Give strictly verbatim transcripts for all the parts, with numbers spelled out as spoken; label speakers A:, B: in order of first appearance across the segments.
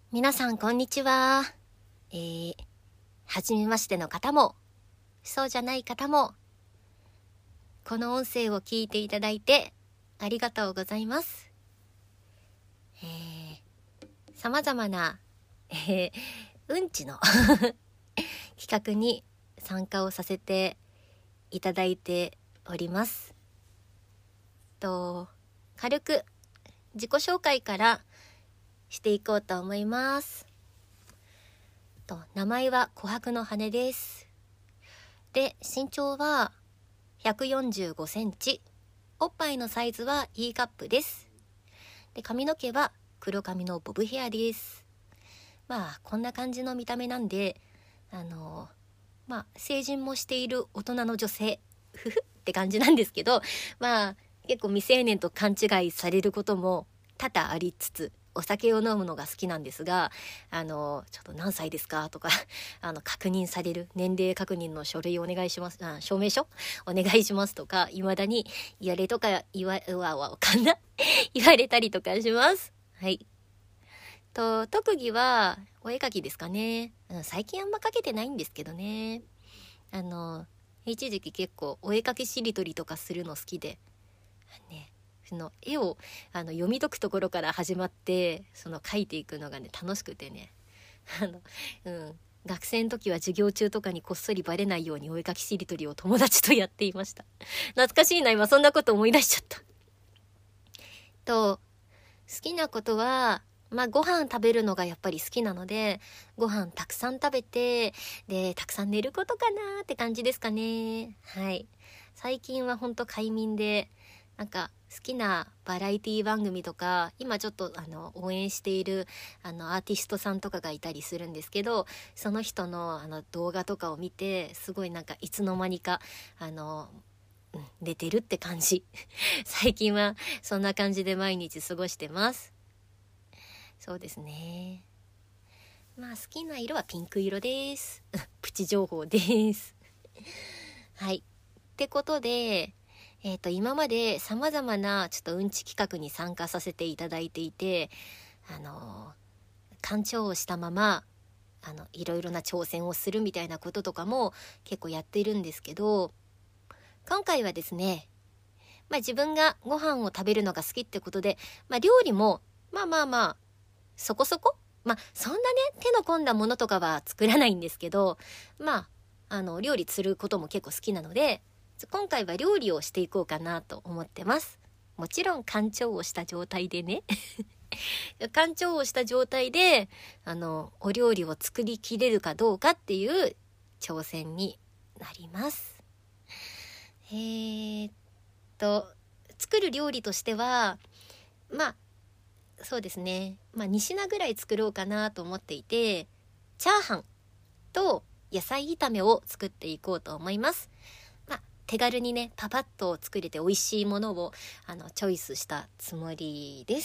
A: 皆さんこんにちは。えー、初めましての方もそうじゃない方もこの音声を聞いていただいてありがとうございます。えー、様々な、えー、うんちの企画に参加をさせていただいております。と軽く自己紹介からしていこうと思います。と名前は琥珀の羽です。で、身長はひゃくよんじゅうごセンチ、おっぱいのサイズは E カップです。で、髪の毛は黒髪のボブヘアです。まあこんな感じの見た目なんで、あのまあ成人もしている大人の女性ふふって感じなんですけど、まあ結構未成年と勘違いされることも多々ありつつ、お酒を飲むのが好きなんですが、あのちょっと何歳ですかとかあの確認される年齢確認の書類お願いします、あ証明書お願いしますとか、未だに言われとか言わうわわかんな言われたりとかします。はい。と特技はお絵描きですかね。最近あんま描けてないんですけどね。あの一時期結構お絵描きしりとりとかするの好きでね、その絵をあの読み解くところから始まってその描いていくのがね楽しくてね、あの、うん、学生の時は授業中とかにこっそりバレないようにお絵描きしりとりを友達とやっていました。懐かしいな、今そんなこと思い出しちゃった。と好きなことはまあご飯食べるのがやっぱり好きなので、ご飯たくさん食べて、でたくさん寝ることかなって感じですかね。はい。最近はほんと快眠で、なんか好きなバラエティ番組とか、今ちょっとあの応援しているあのアーティストさんとかがいたりするんですけど、その人のあの動画とかを見て、すごいなんかいつの間にかあの、うん、寝てるって感じ最近はそんな感じで毎日過ごしてます。そうですね。まあ好きな色はピンク色ですプチ情報ですはい。ってことで、えっと今まで様々なちょっとうんち企画に参加させていただいていて、あの干潮をしたままあのいろいろな挑戦をするみたいなこととかも結構やっているんですけど、今回はですね、まあ自分がご飯を食べるのが好きってことで、まあ料理もまあまあまあそこそこ、まあそんなね手の込んだものとかは作らないんですけど、まああの料理することも結構好きなので、今回は料理をしていこうかなと思ってます。もちろん干潮をした状態でね干潮をした状態であのお料理を作りきれるかどうかっていう挑戦になります。えー、っと作る料理としてはまあそうですね、まあに品ぐらい作ろうかなと思っていて、チャーハンと野菜炒めを作っていこうと思います。まあ手軽にねパパッと作れて美味しいものをあのチョイスしたつもりです。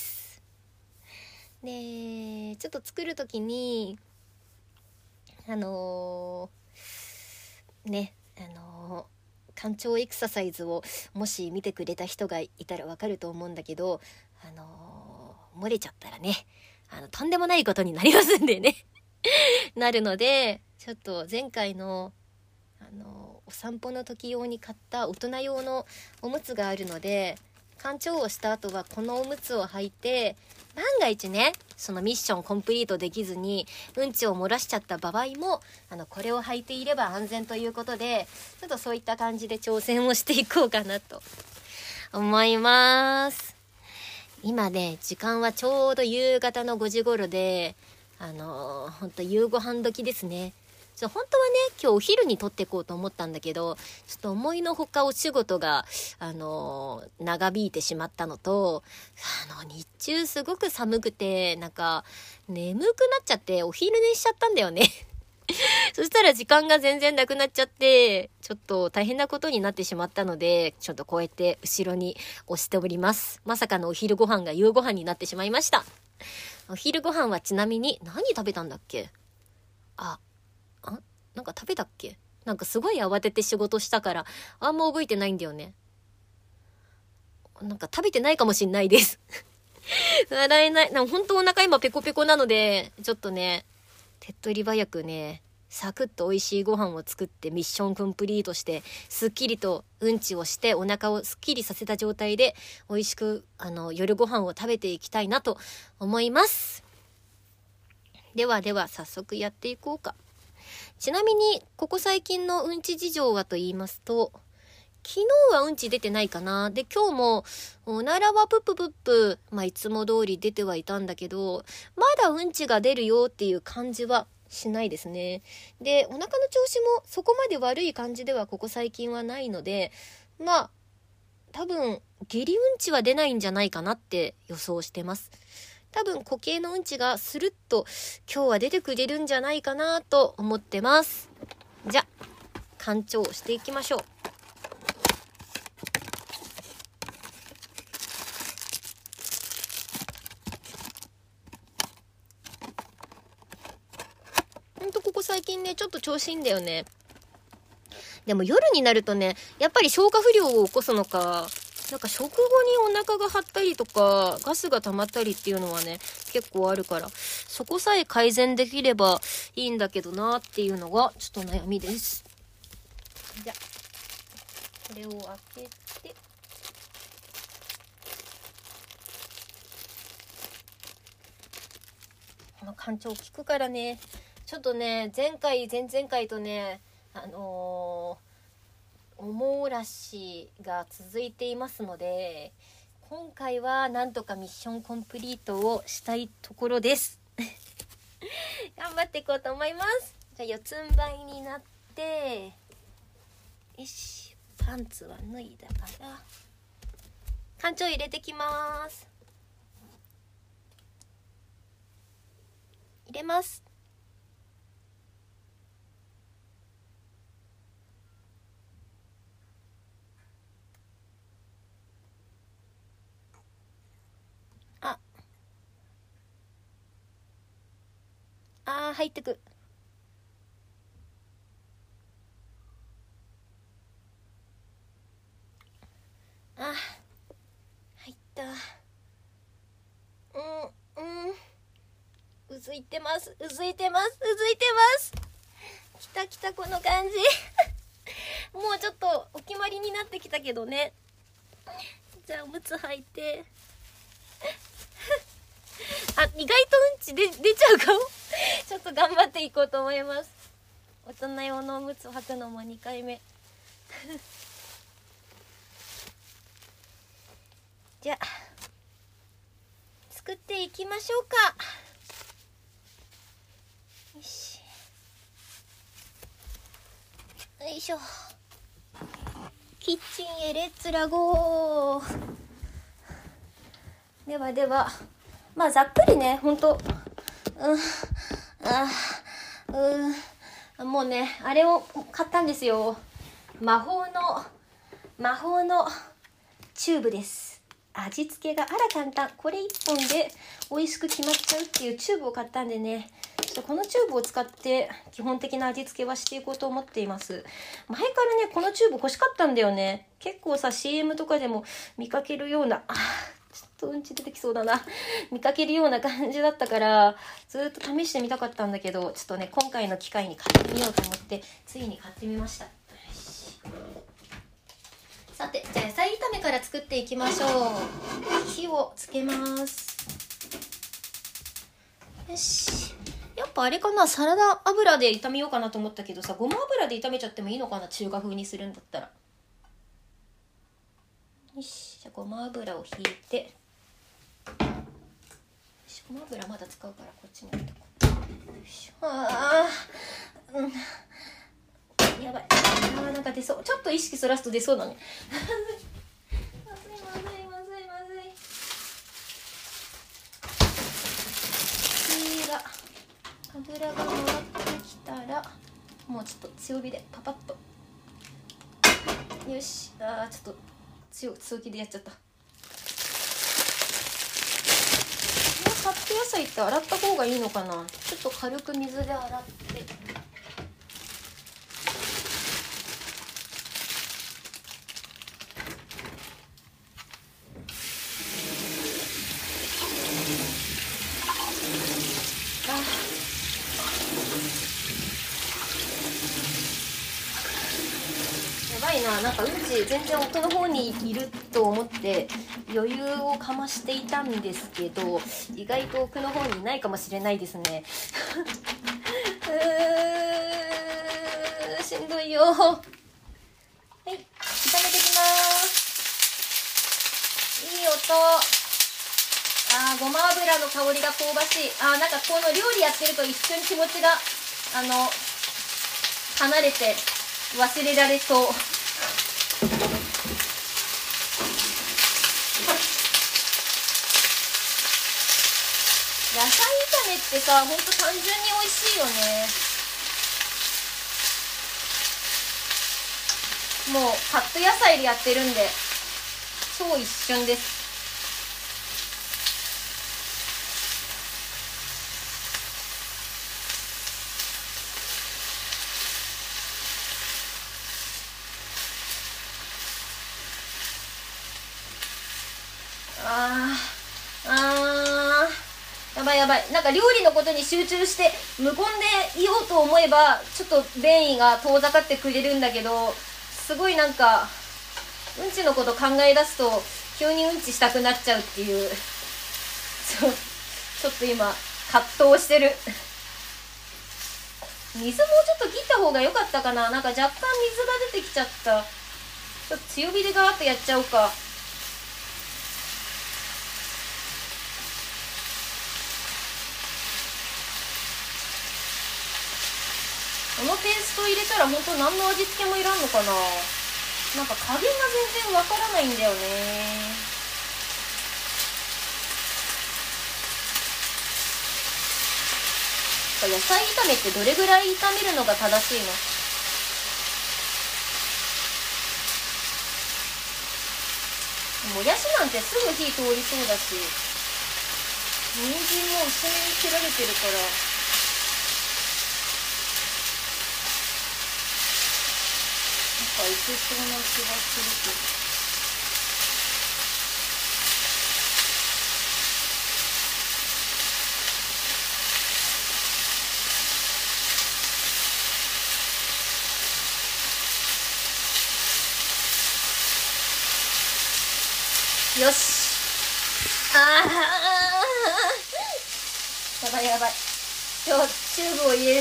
A: でちょっと作る時にあのー、ねあのー、干潮エクササイズをもし見てくれた人がいたらわかると思うんだけど、あのー漏れちゃったらね、あのとんでもないことになりますんでねなるので、ちょっと前回のあのお散歩の時用に買った大人用のおむつがあるので、干潮をした後はこのおむつを履いて、万が一ねそのミッションコンプリートできずにうんちを漏らしちゃった場合もあのこれを履いていれば安全ということで、ちょっとそういった感じで挑戦をしていこうかなと思います。今ね時間はちょうど夕方のごじ頃で、あのー、ほんと夕ご飯時ですね。ちょ本当はね今日お昼に撮っていこうと思ったんだけど、ちょっと思いのほかお仕事が、あのー、長引いてしまったのと、あの日中すごく寒くてなんか眠くなっちゃってお昼寝しちゃったんだよねそしたら時間が全然なくなっちゃって、ちょっと大変なことになってしまったので、ちょっとこうやって後ろに押しております。まさかのお昼ご飯が夕ご飯になってしまいました。お昼ご飯はちなみに何食べたんだっけ？あ、あ、なんか食べたっけ？なんかすごい慌てて仕事したからあんま覚えてないんだよね。なんか食べてないかもしんないです笑えない。なんか本当お腹今ペコペコなので、ちょっとね、手っ取り早くね、サクッと美味しいご飯を作ってミッションコンプリートして、すっきりとうんちをしてお腹をすっきりさせた状態で、美味しく、あの、夜ご飯を食べていきたいなと思います。ではでは早速やっていこうか。ちなみに、ここ最近のうんち事情はと言いますと、昨日はうんち出てないかな。で、今日も、おならはプッププップ、まあ、いつも通り出てはいたんだけど、まだうんちが出るよっていう感じはしないですね。で、お腹の調子もそこまで悪い感じではここ最近はないので、まあ、多分、下痢うんちは出ないんじゃないかなって予想してます。多分、固形のうんちがスルッと今日は出てくれるんじゃないかなと思ってます。じゃ、干潮していきましょう。ほんとここ最近ね、ちょっと調子いいんだよね。でも夜になるとね、やっぱり消化不良を起こすのか、なんか食後にお腹が張ったりとか、ガスが溜まったりっていうのはね、結構あるから、そこさえ改善できればいいんだけどなっていうのがちょっと悩みです。じゃあ、これを開けて、この干潮効くからね、ちょっとね、前回、前々回とね、あのー、おもらしが続いていますので、今回はなんとかミッションコンプリートをしたいところです頑張っていこうと思います。じゃあ四つん這いになって、よし、パンツは脱いだから干潮入れてきます。入れます。ああー、入ってく。あ、入った。うんうん、うずいてます、うずいてます、うずいてます。きたきた、この感じもうちょっとお決まりになってきたけどね。じゃあおむつ履いてあ、意外とうんちで出ちゃうかもちょっと頑張っていこうと思います。大人用のおむつを履くのもにかいめじゃあ作っていきましょうか。よし、よいしょ。キッチンへレッツラゴー。ではでは、まあざっくりね、ほんと、うん、あ、うん、もうね、あれを買ったんですよ。魔法の、魔法のチューブです。味付けがあら簡単。これ一本で美味しく決まっちゃうっていうチューブを買ったんでね、ちょっとこのチューブを使って基本的な味付けはしていこうと思っています。前からね、このチューブ欲しかったんだよね。結構さ、シーエム とかでも見かけるような、あ、ちょっとうんち出てきそうだな。見かけるような感じだったから、ずっと試してみたかったんだけど、ちょっとね、今回の機会に買ってみようと思って、ついに買ってみました。さて、じゃあ野菜炒めから作っていきましょう。火をつけます。よし。やっぱあれかな、サラダ油で炒めようかなと思ったけどさ、ごま油で炒めちゃってもいいのかな、中華風にするんだったら。よし、じゃあごま油をひいて、よし、ごま油まだ使うからこっちに置いとこう。よし、あー、うん、やばい、あー、なんか出そう。ちょっと意識そらすと出そうだねまずいまずいまずいまずい。火が油が回ってきたら、もうちょっと強火でパパッと。よし、あー、ちょっと強強気でやっちゃった。カット野菜って洗った方がいいのかな。ちょっと軽く水で洗って、 な。なんかうんち全然奥の方にいると思って余裕をかましていたんですけど、意外と奥の方にないかもしれないですね。うーしんどいよ。はい、炒めてきます。いい音。あー、ごま油の香りが香ばしい。あー、なんかこの料理やってると一瞬気持ちがあの離れて忘れられそう。野菜炒めってさ、ほんと単純に美味しいよね。もうカット野菜でやってるんで超一瞬です。あーあーやばいやばい。なんか料理のことに集中して無言でいようと思えばちょっと便意が遠ざかってくれるんだけど、すごいなんかうんちのこと考え出すと急にうんちしたくなっちゃうっていうちょ、ちょっと今葛藤してる。水もうちょっと切った方が良かったかな。なんか若干水が出てきちゃった。ちょっと強火でガーッとやっちゃおうか。このペースト入れたら本当何の味付けもいらんのかな。なんか加減が全然わからないんだよね。野菜炒めってどれぐらい炒めるのが正しいの？もやしなんてすぐ火通りそうだし、人参も薄めに切られてるから。なんかいけそうな気がするけど。よし。ああやばいやばい。今日チューブを入れる。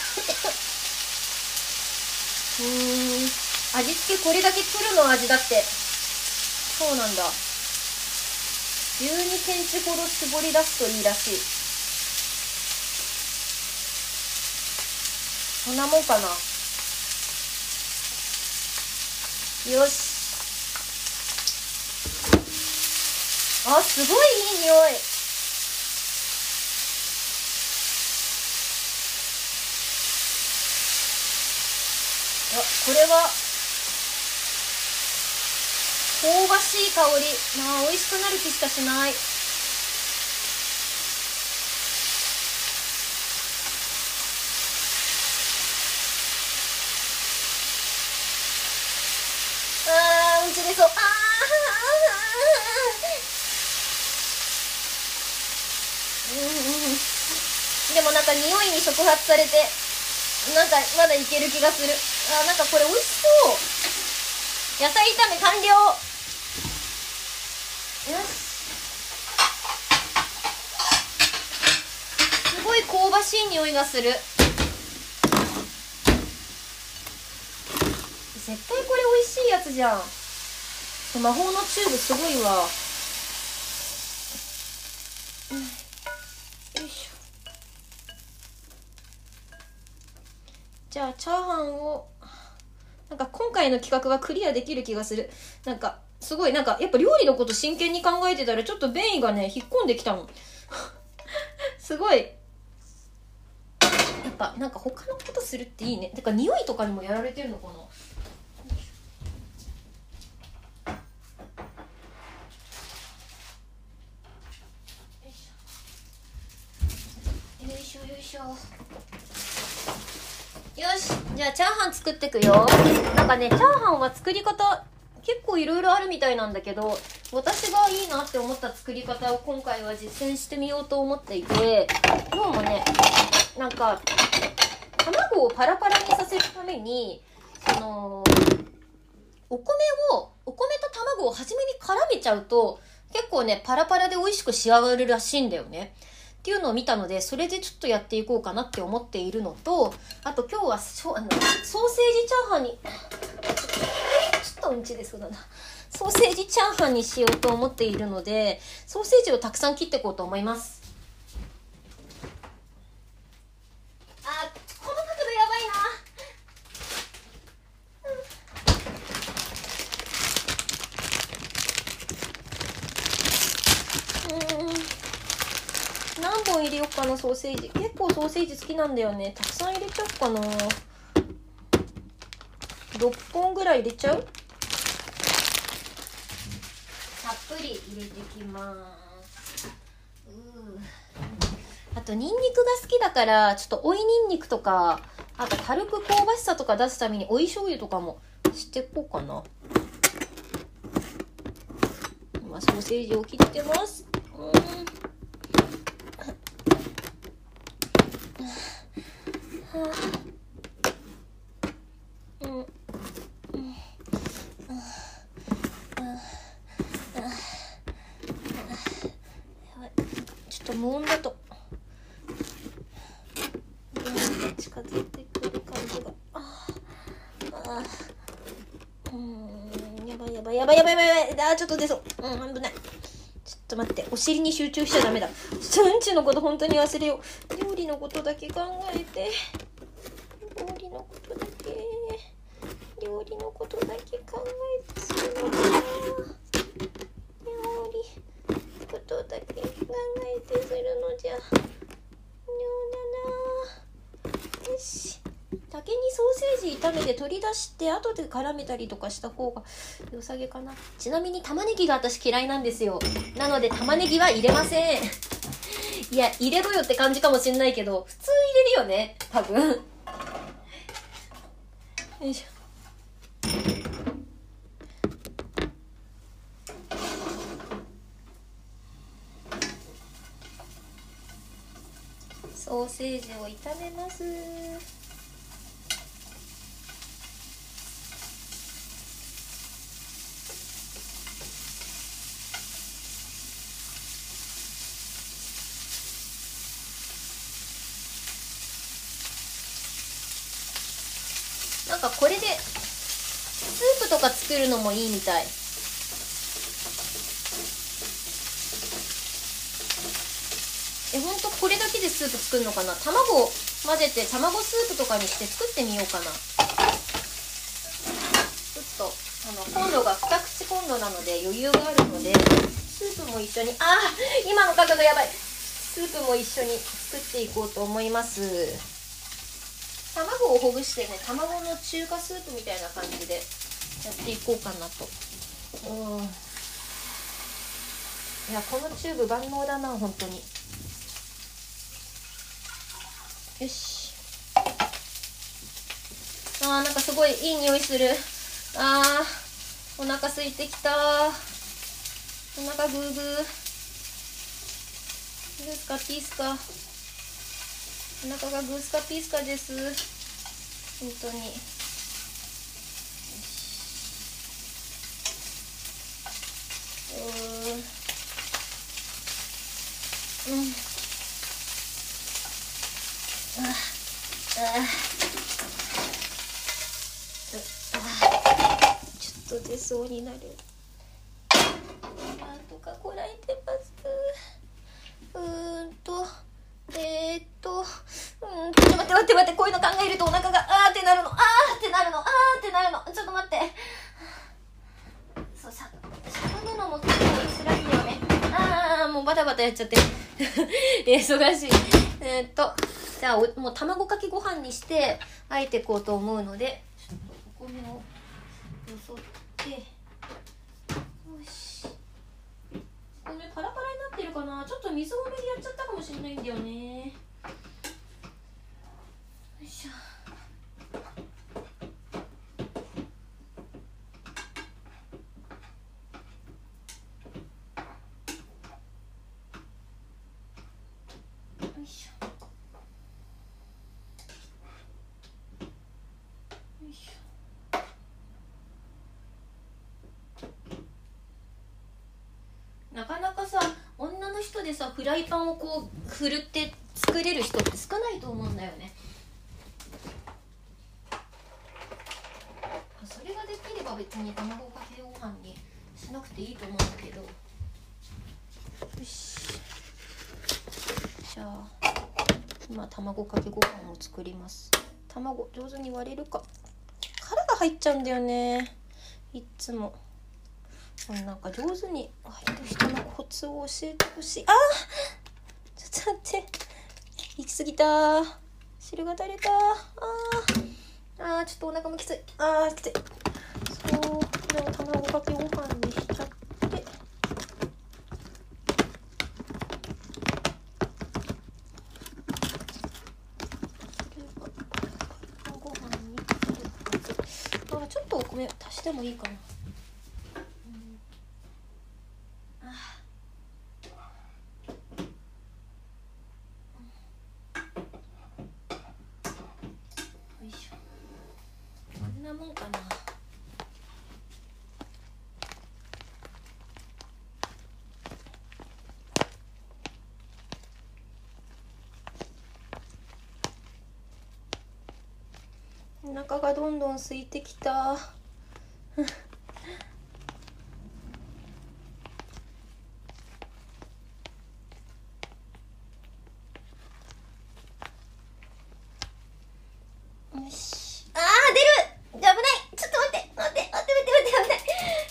A: うーん、味付けこれだけプロの味だって。そうなんだ。じゅうにセンチほど絞り出すといいらしい。そんなもんかな。よし。あ、すごいいい匂い。あ、これは香ばしい香り。まあ美味しくなる気しかしない。あー、うんち出そう。あーうんうん、でもなんか匂いに触発されてなんかまだいける気がする。あー、なんかこれ美味しそう。野菜炒め完了。よし。すごい香ばしい匂いがする。絶対これ美味しいやつじゃん。魔法のチューブすごいわ。よいしょ。じゃあチャーハンをなんか今回の企画はクリアできる気がする。なんかすごいなんかやっぱ料理のこと真剣に考えてたらちょっと便意がね引っ込んできたもんすごいやっぱなんか他のことするっていいね。てか匂いとかにもやられてるのかな。よいしょよいしょ。よし、じゃあチャーハン作ってくよ。なんかね、チャーハンは作り方結構いろいろあるみたいなんだけど、私がいいなって思った作り方を今回は実践してみようと思っていて、どうもね、なんか卵をパラパラにさせるためにそのお米をお米と卵を初めに絡めちゃうと結構ねパラパラで美味しく仕上がるらしいんだよねっていうのを見たので、それでちょっとやっていこうかなって思っているのと、あと今日はしょあのソーセージチャーハンにちょっとうんちですだなソーセージチャーハンにしようと思っているので、ソーセージをたくさん切っていこうと思います。あ、この角度やばいな。うーん、何本入れようかな。ソーセージ結構ソーセージ好きなんだよね。たくさん入れちゃおうかな。ろっぽんぐらい入れちゃう。たっぷり入れてきます。うー、あとニンニクが好きだからちょっと追いニンニクとか、あと軽く香ばしさとか出すために追い醤油とかもしていこうかな。今ソーセージを切ってます。うーん、うん、ちょっと無音だと近づいてくる感じが、ああ、うーん、やばいやばいやばいやばいやばいやばい、あーちょっと出そう、うん、危ない。ちょっと待って、お尻に集中しちゃダメだ。ちょっとうんちのこと本当に忘れよう。料理のことだけ考えて、料理のことだけ料理のことだけ考えてするのかな。料理のことだけ考えてするのじゃ妙だな。よし、先にソーセージ炒めて取り出して後で絡めたりとかした方が良さげかな。ちなみに玉ねぎが私嫌いなんですよ。なので玉ねぎは入れません。いや入れろよって感じかもしんないけど、普通入れるよね多分。よいしょ。ソーセージを炒めます。なんかこれでスープとか作るのもいいみたい。え、ほんとこれだけでスープ作るのかな。卵を混ぜて卵スープとかにして作ってみようかな。ちょっとあのコンロが二口コンロなので余裕があるので、スープも一緒に、あー今の角度やばい、スープも一緒に作っていこうと思います。卵をほぐしてね、卵の中華スープみたいな感じでやっていこうかなと。うん、いやこのチューブ万能だな本当に。よし、あーなんかすごいいい匂いする。あーお腹空いてきた。お腹グーグー。グースカピースカ、お腹がグースカピースカです。本当に。うーん、うん、あああ、ちょっと出そうになる。なんとかこらえてます。うーんとえー、っとうんちょっと待って待って待って、こういうの考えるとお腹があーってなるの、あーってなるの、あーってなるの。ちょっと待って、そうさ、しゃがむのも結構辛いよね。あーもうバタバタやっちゃって忙しい。えー、っとじゃあおもう卵かけご飯にしてあえていこうと思うので、ちょっとお米をよそって、よし、これパラパラになってるかな。ちょっと水多めでやっちゃったかもしれないんだよね。よいしょ。よいしょ。よいしょ。 でさフライパンをこう振るって作れる人って少ないと思うんだよね。それができれば別に卵かけご飯にしなくていいと思うんだけど。よし、じゃあ今卵かけご飯を作ります。卵上手に割れるか。殻が入っちゃうんだよね、いっつも。なんか上手に入る人のコツを教えてほしい。あー、ちょっと待って、行き過ぎた。汁が垂れた。あーあー、ちょっとお腹もきつい。あーきつい。そう、これを卵かけご飯にしちゃって、ご飯にあ、ちょっとお米足してもいいかな。こんなもんかな。お腹がどんどん空いてきた。よし。あー出る。危ない。ちょっと待って待って待って待って待って待って。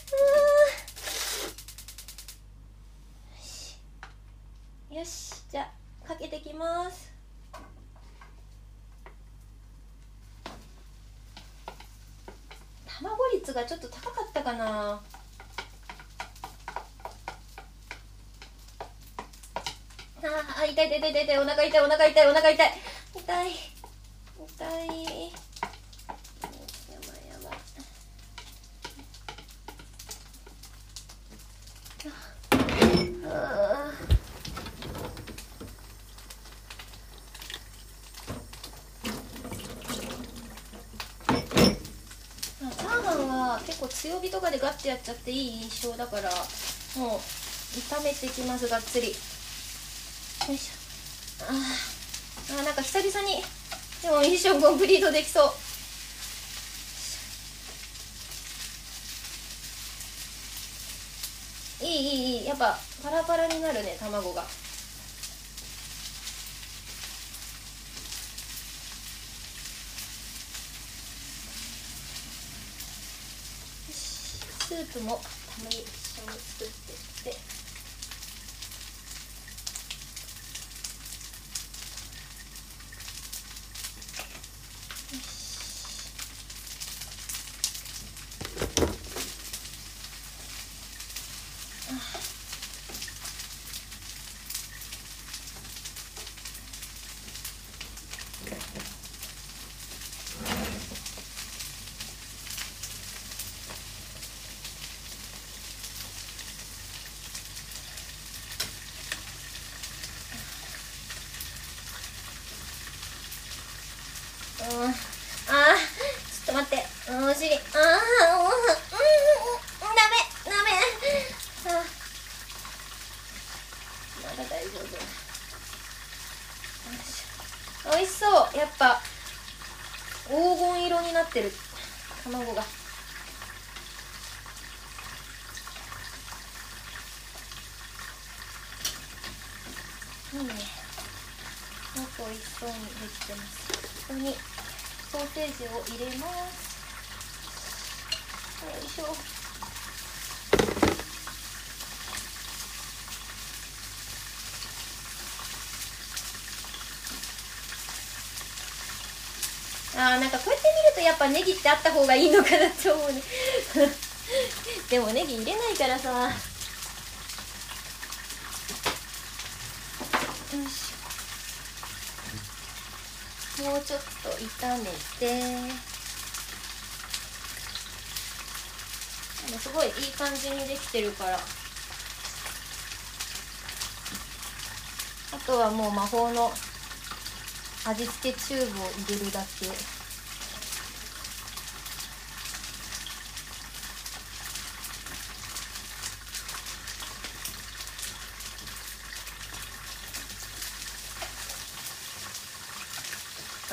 A: うーよし、じゃあかけてきます。卵率がちょっと高かったかな。あー、痛い痛い痛い痛い痛い、お腹痛いお腹痛いお腹痛い痛い痛い。やばいやばい。ああ、チャーハンは結構強火とかでガッてやっちゃっていい印象だから、もう炒めてきます、がっつり。よいしょ。あーあー、なんか久々にでもミッションコンプリートできそう。いいいいいい、やっぱパラパラになるね、卵が。スープもたまに一緒に作ってって。うん、あー、ちょっと待って、うん、お尻、あー、うん、うん、ダメダメ。あー、まだ大丈夫。おいしそう。やっぱ黄金色になってる卵が。いいね、なんか美味しそうにできてます。ここにソーセージを入れます。よいしょ。あー、なんかこうやって見るとやっぱネギってあった方がいいのかなって思うね。でもネギ入れないからさ。よいしょ。もうちょっと炒めて。すごいいい感じにできてるから、あとはもう魔法の味付けチューブを入れるだけ。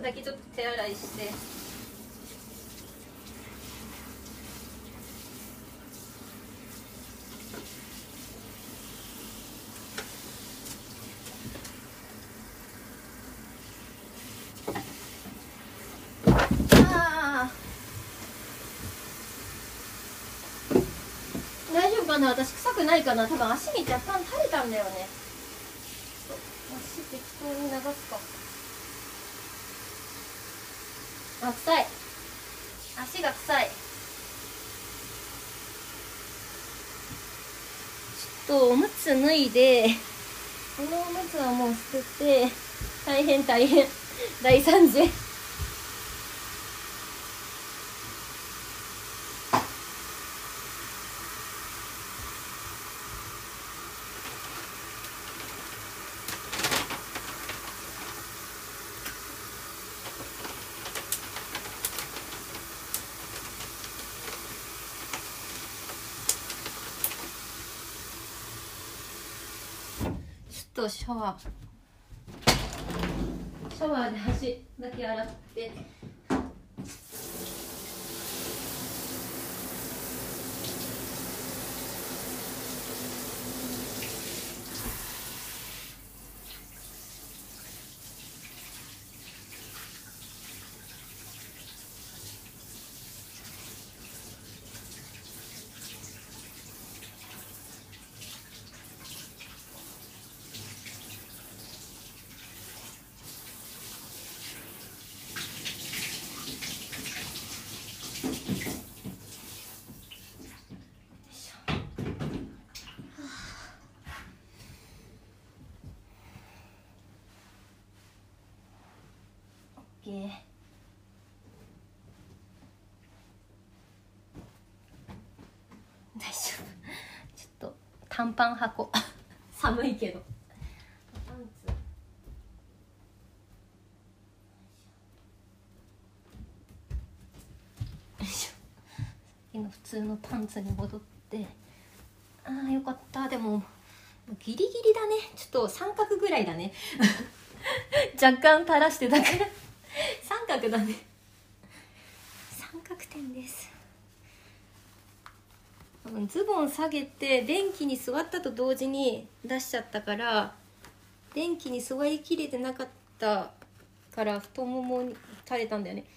A: こだけちょっと手洗いして。大丈夫かな、私臭くないかな。多分足に若干垂れたんだよね。足適当に流すか。あ、臭い。足が臭い。ちょっとおむつ脱いで、このおむつはもう捨てて、大変大変大惨事。シャワーシャワーで端だけ洗って、大丈夫。ちょっと短パン箱寒いけどパンツ。よいしょ。今普通のパンツに戻って、ああよかった。でもギリギリだね。ちょっと三角ぐらいだね若干垂らしてたから三角だね。三角点です。ズボン下げて便器に座ったと同時に出しちゃったから、便器に座りきれてなかったから太ももに垂れたんだよね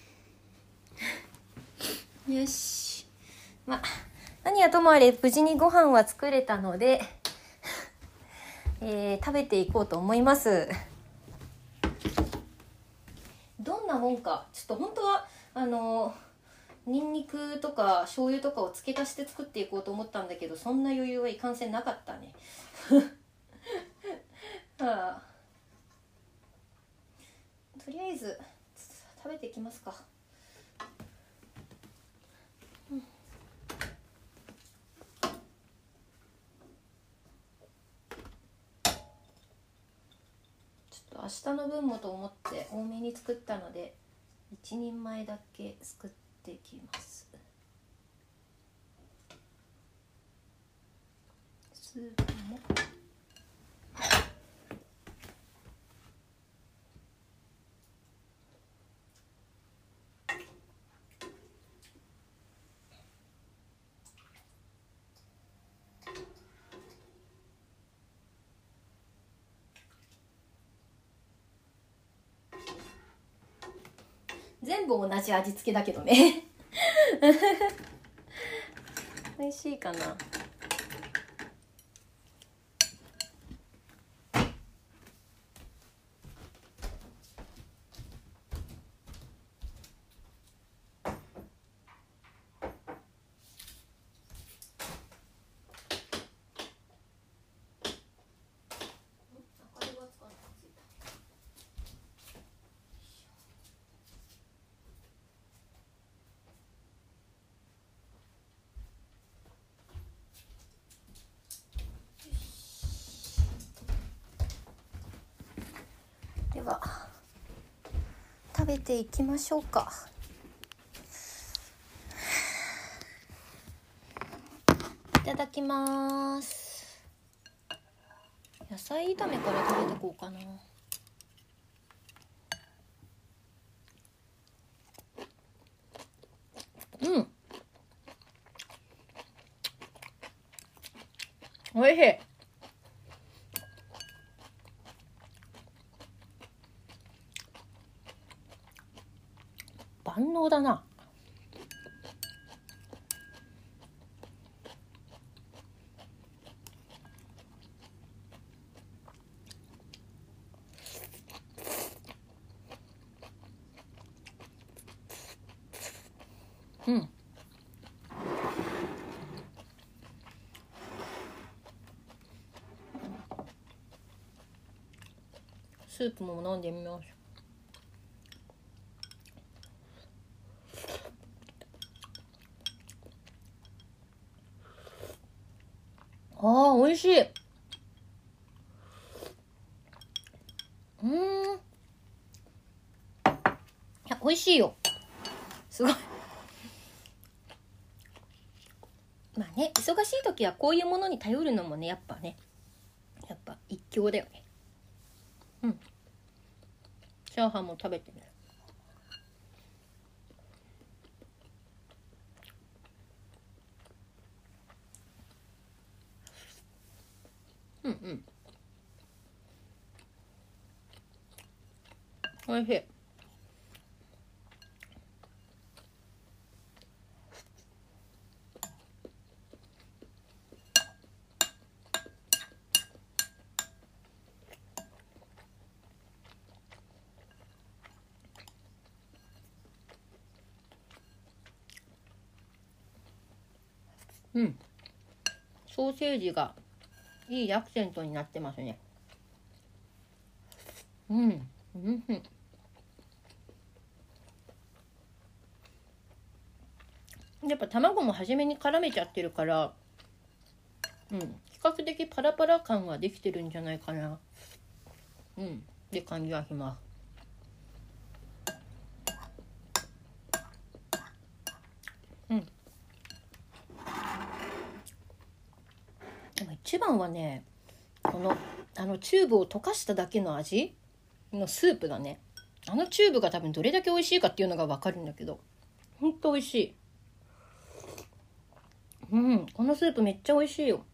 A: よし、まあ何はともあれ無事にご飯は作れたのでえー、食べていこうと思います。どんなもんかちょっと本当はあのニンニクとか醤油とかを付け足して作っていこうと思ったんだけど、そんな余裕はいかんせんなかったねはあ、とりあえず食べていきますか。うん、明日の分もと思って多めに作ったので一人前だけ作っていきます。スープも全部同じ味付けだけどね美味しいかな。では食べていきましょうか。いただきます。野菜炒めから食べてこうかな。 おいしい。万能だな。うん。スープも飲んでみます。ああ、美味しい。うーん。いや、美味しいよ。すごい。まあね、忙しい時はこういうものに頼るのもね、やっぱね、やっぱ一興だよね。うん。チャーハンも食べてね。うんうん。おいしい。うん。ソーセージがいいアクセントになってますね。うん。うんうん。やっぱ卵も初めに絡めちゃってるから、うん、比較的パラパラ感ができてるんじゃないかな。うん。って感じはします。うん。でも一番はね、このあのチューブを溶かしただけの味のスープがね、あのチューブが多分どれだけ美味しいかっていうのが分かるんだけど、ほんと美味しい。うん、このスープめっちゃ美味しいよ。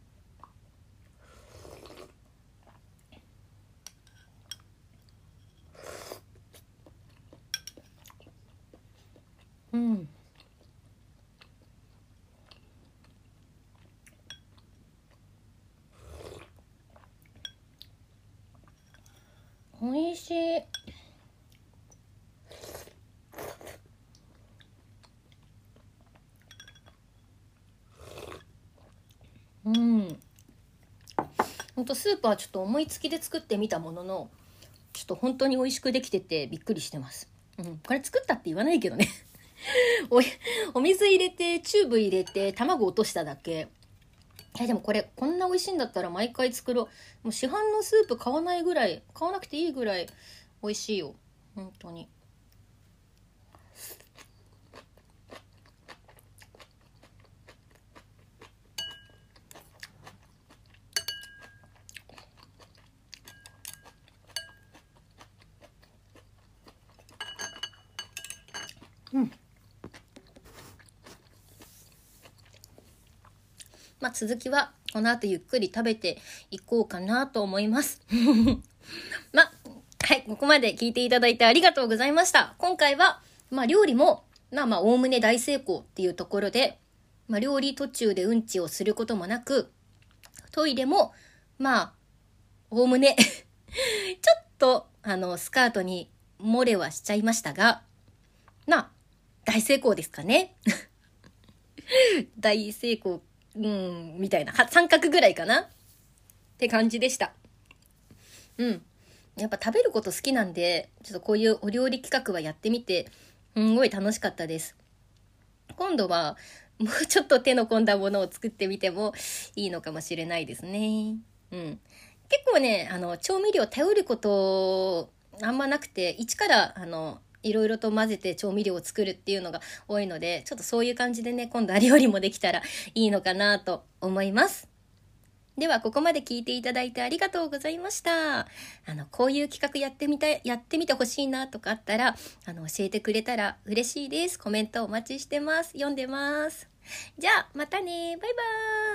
A: うん。美味しい。うん。ほんとスープはちょっと思いつきで作ってみたものの、ちょっと本当に美味しくできててびっくりしてます。うん、これ作ったって言わないけどねお。お水入れて、チューブ入れて、卵落としただけ。いやでもこれ、こんな美味しいんだったら毎回作ろう。もう市販のスープ買わないぐらい、買わなくていいぐらい美味しいよ。本当に。うん。まあ続きはこの後ゆっくり食べていこうかなと思います。まあ、はい、ここまで聞いていただいてありがとうございました。今回は、まあ料理も、まあまあおおむね大成功っていうところで、まあ料理途中でうんちをすることもなく、トイレも、まあ、おおむね、ちょっと、あの、スカートに漏れはしちゃいましたが、まあ、大成功ですかね。大成功、うん、みたいな。三角ぐらいかなって感じでした。うん。やっぱ食べること好きなんで、ちょっとこういうお料理企画はやってみて、すんごい楽しかったです。今度は、もうちょっと手の込んだものを作ってみてもいいのかもしれないですね。うん。結構ね、あの、調味料頼ることあんまなくて、一から、あの、いろいろと混ぜて調味料を作るっていうのが多いので、ちょっとそういう感じでね、今度は料理もできたらいいのかなと思います。では、ここまで聞いていただいてありがとうございました。あの、こういう企画やってみたい、やってみてほしいなとかあったら、あの、教えてくれたら嬉しいです。コメントお待ちしてます。読んでます。じゃあ、またね。バイバーイ。